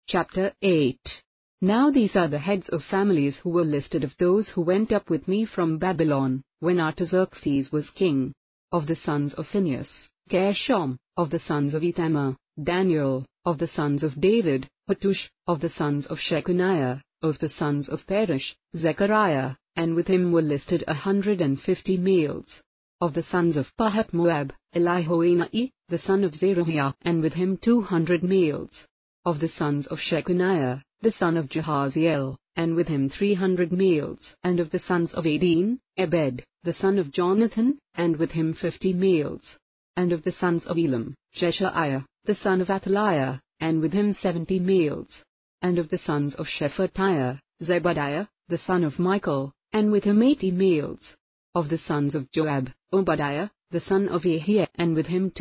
Chapter 8. Now these are the heads of families who were listed of those who went up with me from Babylon, when Artaxerxes was king. Of the sons of Phinehas, Gershom; of the sons of Itamar, Daniel; of the sons of David, Hattush; of the sons of Shechaniah; of the sons of Peresh, Zechariah, and with him were listed 150 males. Of the sons of Pahath-Moab, Elihoenai, the son of Zerahiah, and with him 200 males. Of the sons of Shechaniah, the son of Jahaziel, and with him 300 males. And of the sons of Adin, Ebed, the son of Jonathan, and with him 50 males. And of the sons of Elam, Jeshaiah, the son of Athaliah, and with him 70 males. And of the sons of Shephatiah, Zebadiah, the son of Michael, and with him 80 males. Of the sons of Joab, Obadiah, the son of Ahia, and with him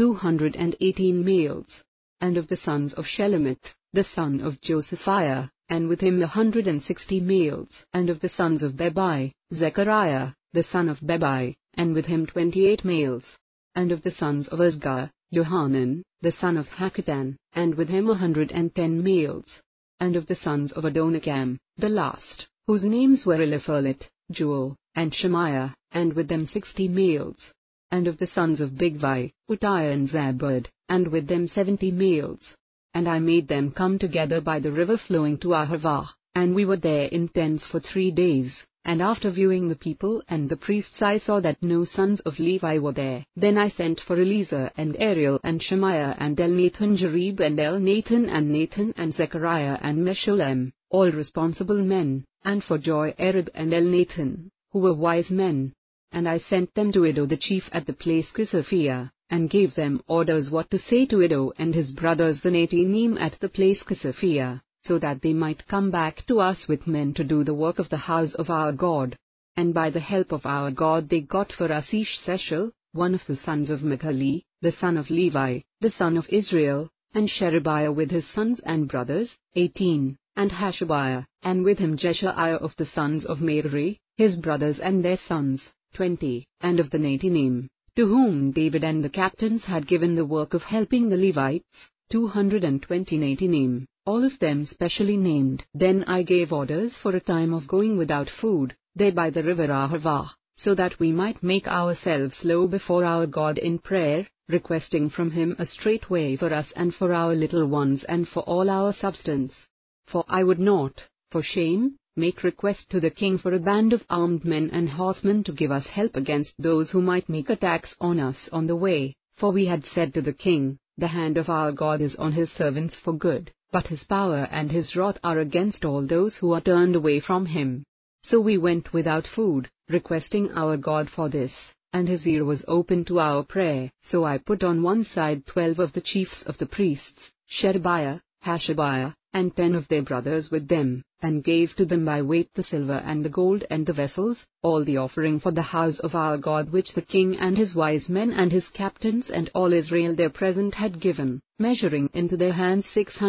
218 males. And of the sons of Shelomith, the son of Josephiah, and with him 160 males. And of the sons of Bebai, Zechariah, the son of Bebai, and with him 28 males. And of the sons of Azgah, Johanan, the son of Hakatan, and with him 110 males. And of the sons of Adonikam, the last, whose names were Eliphalet, Joel, and Shemaiah, and with them 60 males. And of the sons of Bigvai, Uttiah and Zabad, and with them 70 males. And I made them come together by the river flowing to Ahava, and we were there in tents for 3 days. And after viewing the people and the priests, I saw that no sons of Levi were there. Then I sent for Eliezer and Ariel and Shemaiah and Elnathan, Jarib and Elnathan and Nathan and Zechariah and Meshullam, all responsible men, and for Joiarib and Elnathan, who were wise men. And I sent them to Iddo the chief at the place Caesarea, and gave them orders what to say to Iddo and his brothers the Nethinim at the place Caesarea, so that they might come back to us with men to do the work of the house of our God. And by the help of our God they got for us Ishseshel, one of the sons of Michali, the son of Levi, the son of Israel, and Sherebiah with his sons and brothers, 18, and Hashabiah, and with him Jeshaiah of the sons of Merari, his brothers and their sons, 20, and of the Nethinim, to whom David and the captains had given the work of helping the Levites, 220 Nethinim, all of them specially named. Then I gave orders for a time of going without food, there by the river Ahava, so that we might make ourselves low before our God in prayer, requesting from him a straight way for us and for our little ones and for all our substance. For I would not, for shame, make request to the king for a band of armed men and horsemen to give us help against those who might make attacks on us on the way, for we had said to the king, the hand of our God is on his servants for good, but his power and his wrath are against all those who are turned away from him. So we went without food, requesting our God for this, and his ear was open to our prayer. So I put on one side 12 of the chiefs of the priests, Sherebiah, Hashabiah, and 10 of their brothers with them, and gave to them by weight the silver and the gold and the vessels, all the offering for the house of our God which the king and his wise men and his captains and all Israel their present had given, measuring into their hands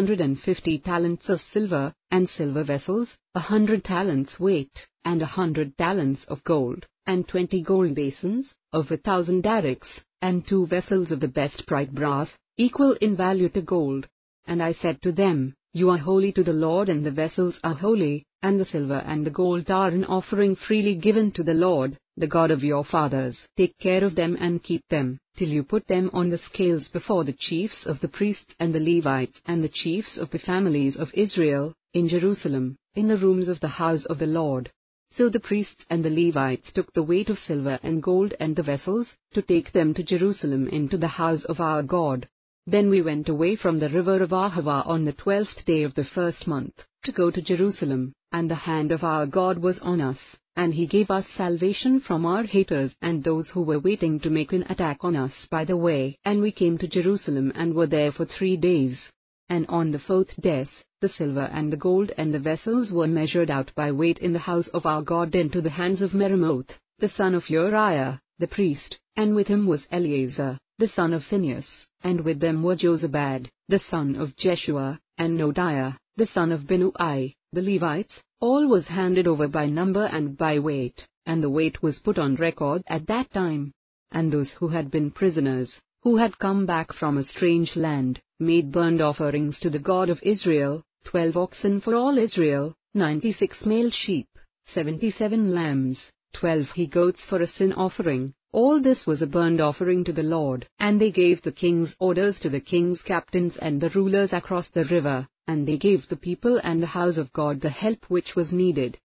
650 talents of silver, and silver vessels, 100 talents weight, and 100 talents of gold, and 20 gold basins, of 1,000 darics, and 2 vessels of the best bright brass, equal in value to gold. And I said to them, You are holy to the Lord, and the vessels are holy, and the silver and the gold are an offering freely given to the Lord, the God of your fathers. Take care of them and keep them, till you put them on the scales before the chiefs of the priests and the Levites and the chiefs of the families of Israel, in Jerusalem, in the rooms of the house of the Lord. So the priests and the Levites took the weight of silver and gold and the vessels, to take them to Jerusalem into the house of our God. Then we went away from the river of Ahava on the 12th day of the first month, to go to Jerusalem, and the hand of our God was on us, and he gave us salvation from our haters and those who were waiting to make an attack on us by the way. And we came to Jerusalem and were there for 3 days. And on the 4th day, the silver and the gold and the vessels were measured out by weight in the house of our God into the hands of Meremoth, the son of Uriah, the priest, and with him was Eleazar, the son of Phinehas, and with them were Jozabad, the son of Jeshua, and Nodiah, the son of Binnui, the Levites. All was handed over by number and by weight, and the weight was put on record at that time. And those who had been prisoners, who had come back from a strange land, made burnt offerings to the God of Israel, 12 oxen for all Israel, 96 male sheep, 77 lambs, 12 he-goats for a sin offering. All this was a burnt offering to the Lord. And they gave the king's orders to the king's captains and the rulers across the river, and they gave the people and the house of God the help which was needed.